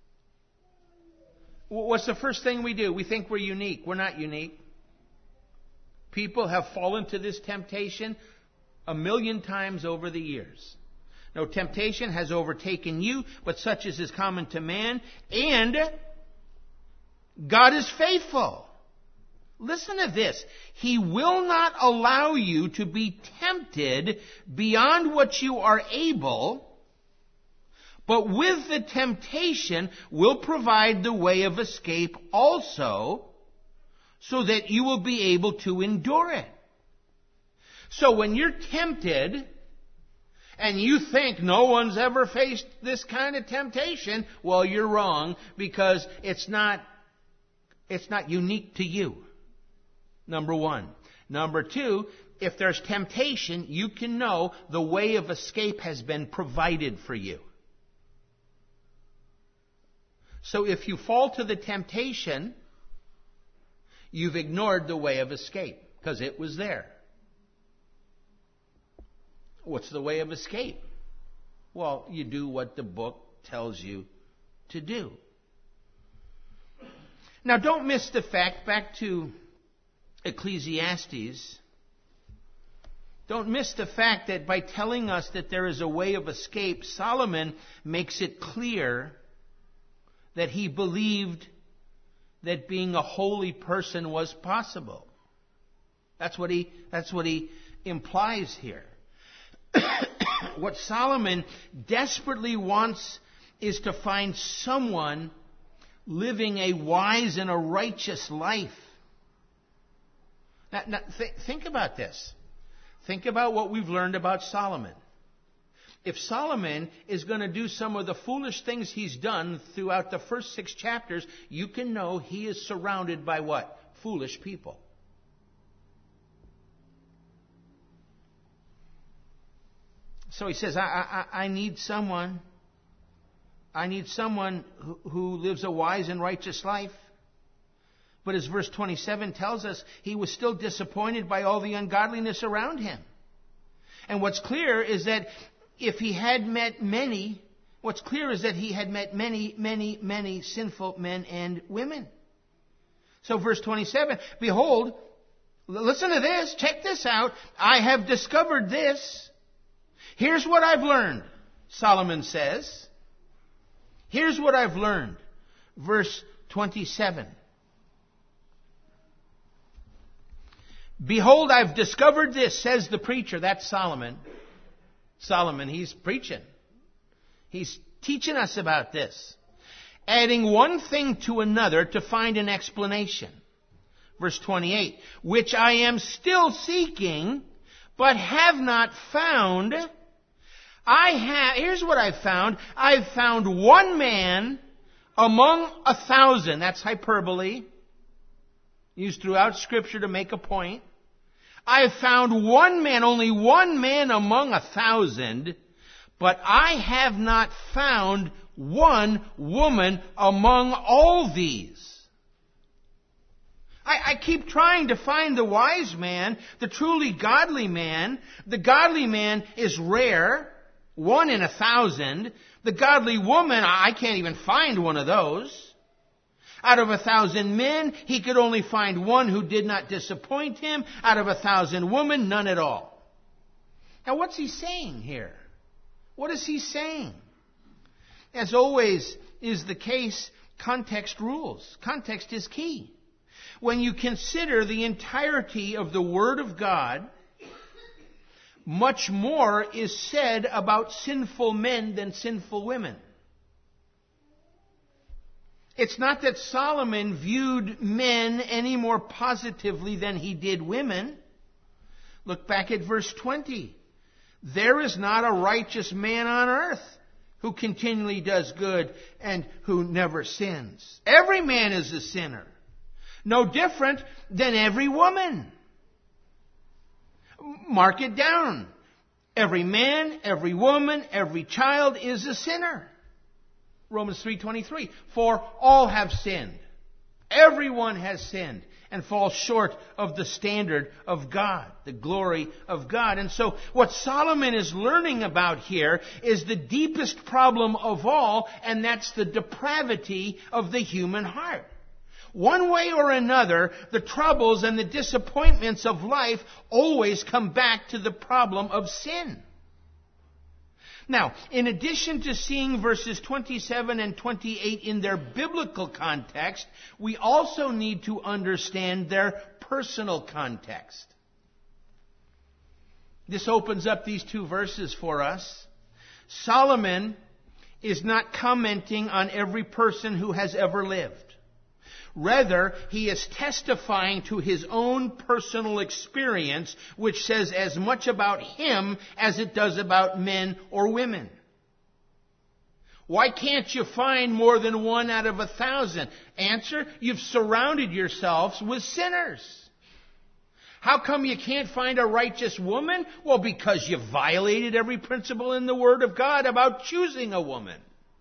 What's the first thing we do? We think we're unique. We're not unique. People have fallen to this temptation a million times over the years. No temptation has overtaken you, but such as is common to man. And God is faithful. Listen to this. He will not allow you to be tempted beyond what you are able, but with the temptation will provide the way of escape also, so that you will be able to endure it. So when you're tempted, and you think no one's ever faced this kind of temptation, well, you're wrong, because it's not, it's not unique to you. Number one. Number two, if there's temptation, you can know the way of escape has been provided for you. So if you fall to the temptation, you've ignored the way of escape, because it was there. What's the way of escape? Well, you do what the book tells you to do. Now, don't miss the fact, back to Ecclesiastes, don't miss the fact that by telling us that there is a way of escape, Solomon makes it clear that he believed that being a holy person was possible. That's what he, that's what he implies here. What Solomon desperately wants is to find someone living a wise and a righteous life. Now, now th- think about this. Think about what we've learned about Solomon. If Solomon is going to do some of the foolish things he's done throughout the first six chapters, you can know he is surrounded by what? Foolish people. So he says, I, I, I need someone, I need someone who, who lives a wise and righteous life. But as verse twenty-seven tells us, he was still disappointed by all the ungodliness around him. And what's clear is that if he had met many, what's clear is that he had met many, many, many sinful men and women. So verse twenty-seven, behold, listen to this, check this out, I have discovered this. Here's what I've learned, Solomon says. Here's what I've learned. Verse twenty-seven. Behold, I've discovered this, says the preacher. That's Solomon. Solomon, he's preaching. He's teaching us about this. Adding one thing to another to find an explanation. Verse twenty-eight. Which I am still seeking, but have not found. I have, here's what I've found. I've found one man among a thousand. That's hyperbole, used throughout Scripture to make a point. I've found one man, only one man among a thousand, but I have not found one woman among all these. I, I keep trying to find the wise man, the truly godly man. The godly man is rare. One in a thousand. The godly woman, I can't even find one of those. Out of a thousand men, he could only find one who did not disappoint him. Out of a thousand women, none at all. Now, what's he saying here? What is he saying? As always is the case, context rules. Context is key. When you consider the entirety of the Word of God, much more is said about sinful men than sinful women. It's not that Solomon viewed men any more positively than he did women. Look back at verse twenty. There is not a righteous man on earth who continually does good and who never sins. Every man is a sinner. No different than every woman. Mark it down. Every man, every woman, every child is a sinner. Romans three twenty-three. For all have sinned. Everyone has sinned and falls short of the standard of God, the glory of God. And so what Solomon is learning about here is the deepest problem of all, and that's the depravity of the human heart. One way or another, the troubles and the disappointments of life always come back to the problem of sin. Now, in addition to seeing verses twenty-seven and twenty-eight in their biblical context, we also need to understand their personal context. This opens up these two verses for us. Solomon is not commenting on every person who has ever lived. Rather, he is testifying to his own personal experience, which says as much about him as it does about men or women. Why can't you find more than one out of a thousand? Answer, you've surrounded yourselves with sinners. How come you can't find a righteous woman? Well, because you violated every principle in the Word of God about choosing a woman.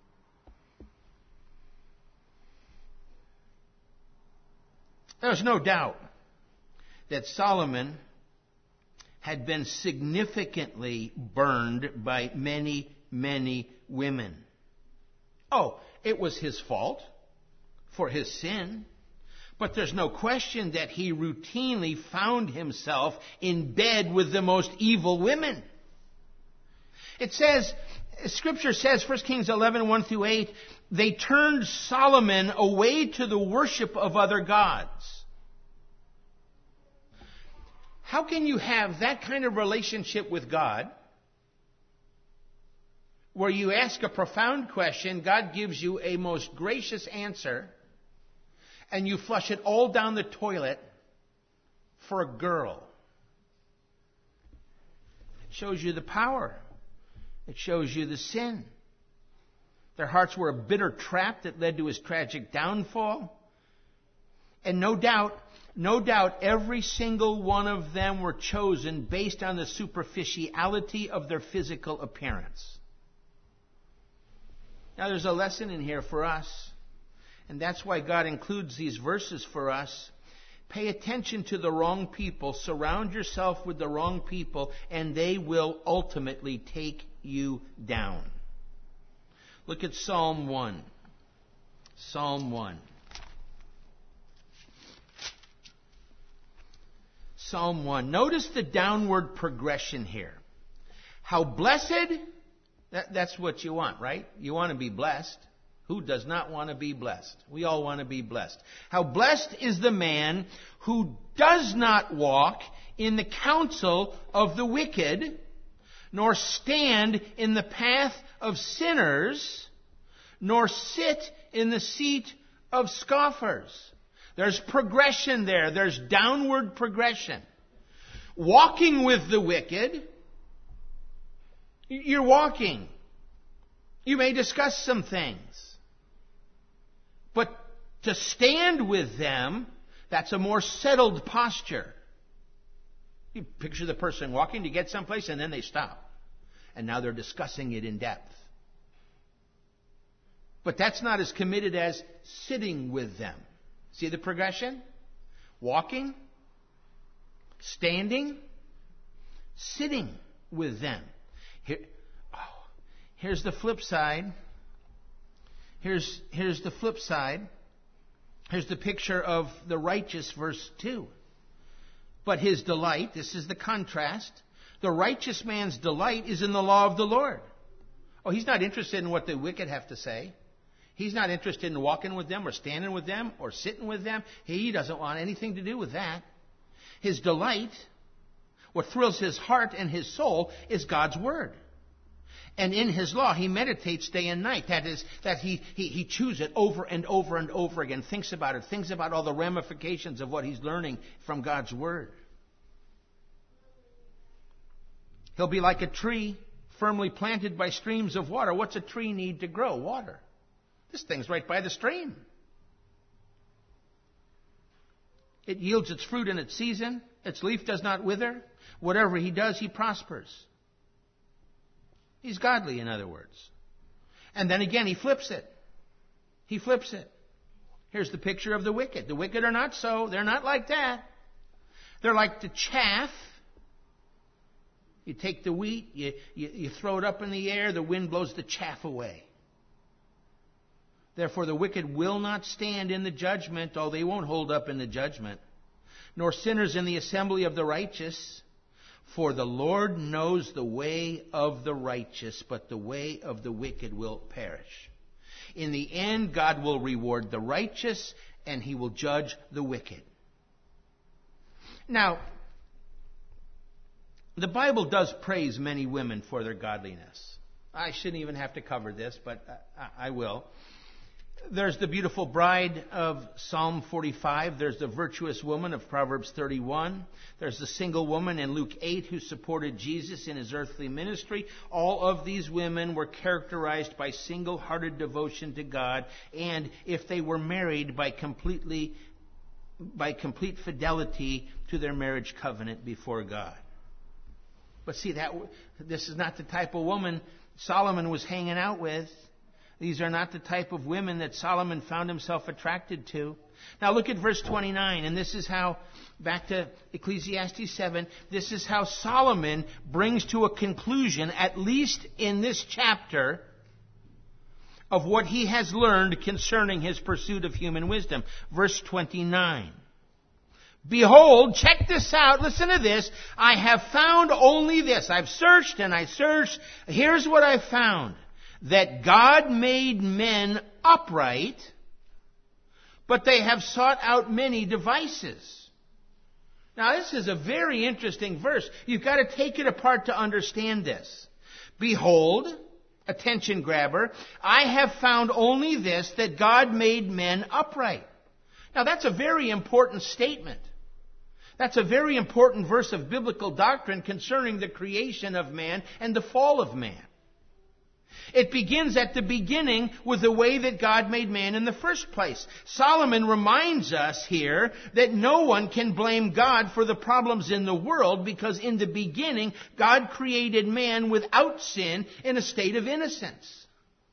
There's no doubt that Solomon had been significantly burned by many, many women. Oh, it was his fault for his sin. But there's no question that he routinely found himself in bed with the most evil women. It says, Scripture says, First Kings eleven, one through eight, they turned Solomon away to the worship of other gods. How can you have that kind of relationship with God, where you ask a profound question, God gives you a most gracious answer, and you flush it all down the toilet for a girl? It shows you the power. It shows you the sin. Their hearts were a bitter trap that led to his tragic downfall. And no doubt, no doubt every single one of them were chosen based on the superficiality of their physical appearance. Now there's a lesson in here for us. And that's why God includes these verses for us. Pay attention to the wrong people. Surround yourself with the wrong people, and they will ultimately take you down. Look at Psalm one. Psalm one. Psalm one. Notice the downward progression here. How blessed, that, that's what you want, right? You want to be blessed. Who does not want to be blessed? We all want to be blessed. How blessed is the man who does not walk in the counsel of the wicked, nor stand in the path of sinners, nor sit in the seat of scoffers. There's progression there. There's downward progression. Walking with the wicked, you're walking. You may discuss some things. But to stand with them, that's a more settled posture. You picture the person walking to get someplace and then they stop. And now they're discussing it in depth. But that's not as committed as sitting with them. See the progression? Walking, standing, sitting with them. Here, oh, here's the flip side. Here's, here's the flip side. Here's the picture of the righteous, verse two. But his delight, this is the contrast, the righteous man's delight is in the law of the Lord. Oh, he's not interested in what the wicked have to say. He's not interested in walking with them or standing with them or sitting with them. He doesn't want anything to do with that. His delight, what thrills his heart and his soul, is God's Word. And in his law, he meditates day and night. That is, that he, he, he chews it over and over and over again, thinks about it, thinks about all the ramifications of what he's learning from God's Word. He'll be like a tree firmly planted by streams of water. What's a tree need to grow? Water. This thing's right by the stream. It yields its fruit in its season. Its leaf does not wither. Whatever he does, he prospers. He's godly, in other words. And then again, he flips it. He flips it. Here's the picture of the wicked. The wicked are not so. They're not like that. They're like the chaff. You take the wheat, you, you, you throw it up in the air, the wind blows the chaff away. Therefore, the wicked will not stand in the judgment, though they won't hold up in the judgment, nor sinners in the assembly of the righteous. For the Lord knows the way of the righteous, but the way of the wicked will perish. In the end, God will reward the righteous, and he will judge the wicked. Now, the Bible does praise many women for their godliness. I shouldn't even have to cover this, but I will. There's the beautiful bride of Psalm forty-five. There's the virtuous woman of Proverbs thirty-one. There's the single woman in Luke eight who supported Jesus in his earthly ministry. All of these women were characterized by single-hearted devotion to God, and if they were married, by completely, by complete fidelity to their marriage covenant before God. But see, that this is not the type of woman Solomon was hanging out with. These are not the type of women that Solomon found himself attracted to. Now look at verse twenty-nine, and this is how, back to Ecclesiastes seven, this is how Solomon brings to a conclusion, at least in this chapter, of what he has learned concerning his pursuit of human wisdom. Verse twenty-nine. Behold, check this out, listen to this, I have found only this. I've searched and I searched. Here's what I found. That God made men upright, but they have sought out many devices. Now this is a very interesting verse. You've got to take it apart to understand this. Behold, attention grabber, I have found only this, that God made men upright. Now that's a very important statement. That's a very important verse of biblical doctrine concerning the creation of man and the fall of man. It begins at the beginning with the way that God made man in the first place. Solomon reminds us here that no one can blame God for the problems in the world, because in the beginning, God created man without sin in a state of innocence.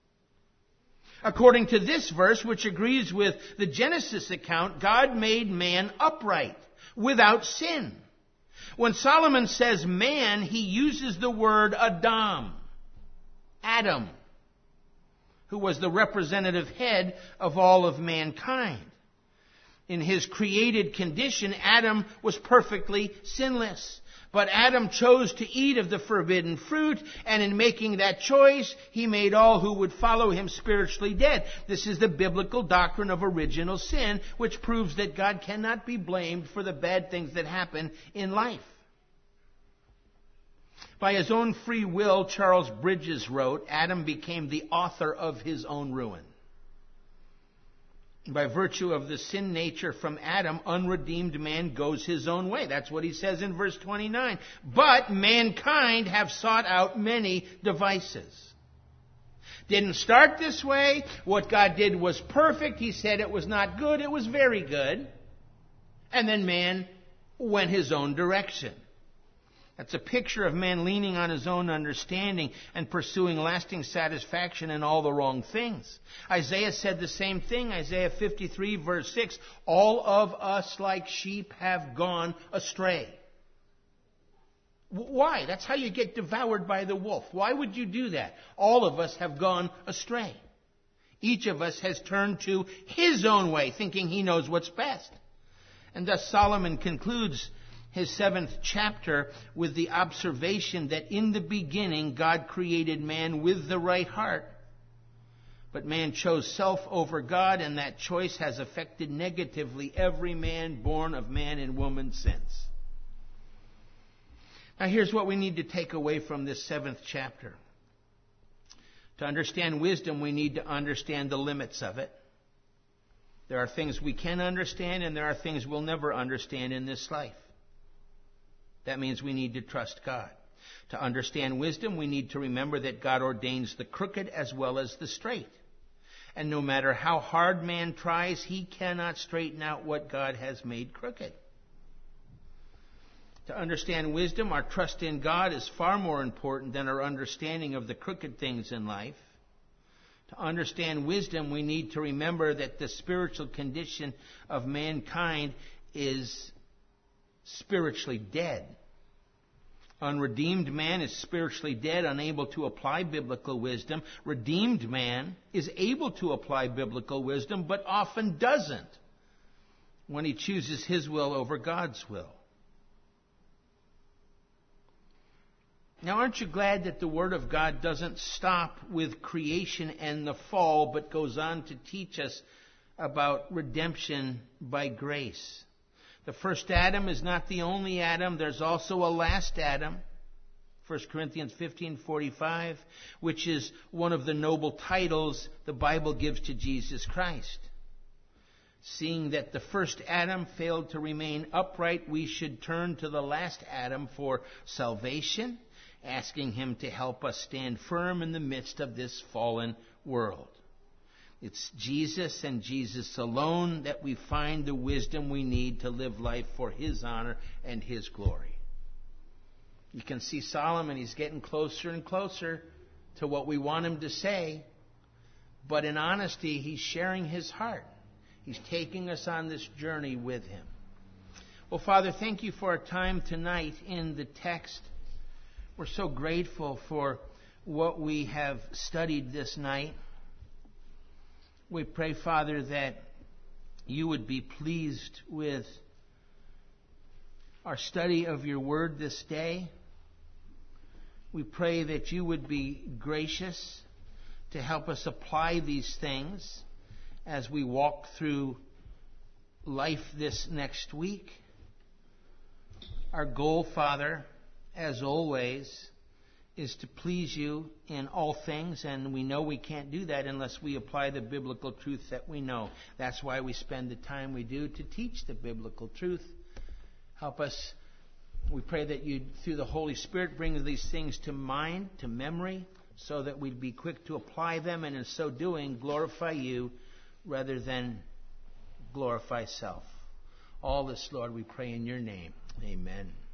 According to this verse, which agrees with the Genesis account, God made man upright, without sin. When Solomon says man, he uses the word Adam. Adam, who was the representative head of all of mankind. In his created condition, Adam was perfectly sinless. But Adam chose to eat of the forbidden fruit, and in making that choice, he made all who would follow him spiritually dead. This is the biblical doctrine of original sin, which proves that God cannot be blamed for the bad things that happen in life. By his own free will, Charles Bridges wrote, Adam became the author of his own ruin. By virtue of the sin nature from Adam, unredeemed man goes his own way. That's what he says in verse twenty-nine. But mankind have sought out many devices. Didn't start this way. What God did was perfect. He said it was not good. It was very good. And then man went his own direction. That's a picture of man leaning on his own understanding and pursuing lasting satisfaction in all the wrong things. Isaiah said the same thing. Isaiah fifty-three verse six, all of us like sheep have gone astray. Why? That's how you get devoured by the wolf. Why would you do that? All of us have gone astray. Each of us has turned to his own way, thinking he knows what's best. And thus Solomon concludes his seventh chapter with the observation that in the beginning God created man with the right heart. But man chose self over God, and that choice has affected negatively every man born of man and woman since. Now here's what we need to take away from this seventh chapter. To understand wisdom, we need to understand the limits of it. There are things we can understand, and there are things we'll never understand in this life. That means we need to trust God. To understand wisdom, we need to remember that God ordains the crooked as well as the straight. And no matter how hard man tries, he cannot straighten out what God has made crooked. To understand wisdom, our trust in God is far more important than our understanding of the crooked things in life. To understand wisdom, we need to remember that the spiritual condition of mankind is spiritually dead. Unredeemed man is spiritually dead, unable to apply biblical wisdom. Redeemed man is able to apply biblical wisdom, but often doesn't when he chooses his will over God's will. Now, aren't you glad that the Word of God doesn't stop with creation and the fall, but goes on to teach us about redemption by grace? The first Adam is not the only Adam. There's also a last Adam. First Corinthians fifteen forty-five, which is one of the noble titles the Bible gives to Jesus Christ. Seeing that the first Adam failed to remain upright, we should turn to the last Adam for salvation, asking him to help us stand firm in the midst of this fallen world. It's Jesus and Jesus alone that we find the wisdom we need to live life for his honor and his glory. You can see Solomon, he's getting closer and closer to what we want him to say. But in honesty, he's sharing his heart. He's taking us on this journey with him. Well, Father, thank you for our time tonight in the text. We're so grateful for what we have studied this night. We pray, Father, that you would be pleased with our study of your word this day. We pray that you would be gracious to help us apply these things as we walk through life this next week. Our goal, Father, as always, is to please you in all things, and we know we can't do that unless we apply the biblical truth that we know. That's why we spend the time we do to teach the biblical truth. Help us. We pray that you, through the Holy Spirit, bring these things to mind, to memory, so that we'd be quick to apply them, and in so doing, glorify you rather than glorify self. All this, Lord, we pray in your name. Amen.